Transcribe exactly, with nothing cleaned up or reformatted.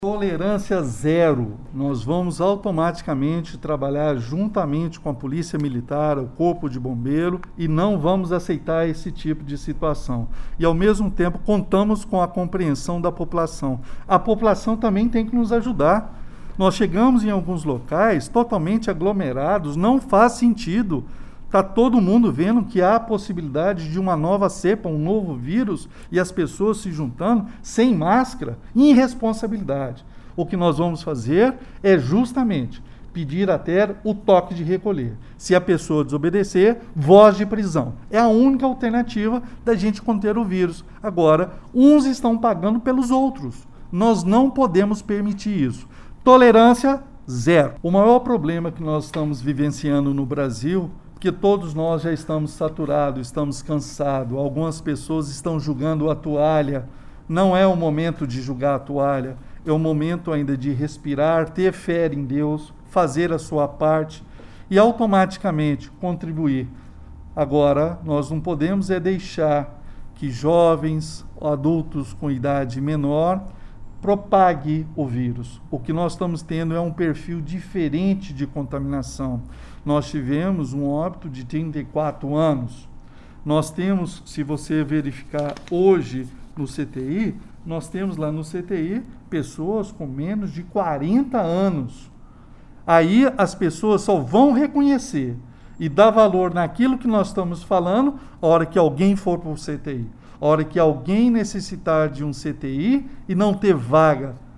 Tolerância zero. Nós vamos automaticamente trabalhar juntamente com a Polícia Militar, o Corpo de Bombeiro, e não vamos aceitar esse tipo de situação. E, ao mesmo tempo, contamos com a compreensão da população. A população também tem que nos ajudar. Nós chegamos em alguns locais totalmente aglomerados, não faz sentido. Está todo mundo vendo que há a possibilidade de uma nova cepa, um novo vírus, e as pessoas se juntando sem máscara, irresponsabilidade. O que nós vamos fazer é justamente pedir até o toque de recolher. Se a pessoa desobedecer, voz de prisão. É a única alternativa da gente conter o vírus. Agora, uns estão pagando pelos outros. Nós não podemos permitir isso. Tolerância zero. O maior problema que nós estamos vivenciando no Brasil, porque todos nós já estamos saturados, estamos cansados, algumas pessoas estão julgando a toalha. Não é o momento de julgar a toalha, é o momento ainda de respirar, ter fé em Deus, fazer a sua parte e automaticamente contribuir. Agora, nós não podemos é deixar que jovens, adultos com idade menor, propague o vírus. O que nós estamos tendo é um perfil diferente de contaminação. Nós tivemos um óbito de trinta e quatro anos. Nós temos, se você verificar hoje no C T I, nós temos lá no C T I pessoas com menos de quarenta anos. Aí as pessoas só vão reconhecer e dar valor naquilo que nós estamos falando a hora que alguém for para o C T I. A hora que alguém necessitar de um C T I e não ter vaga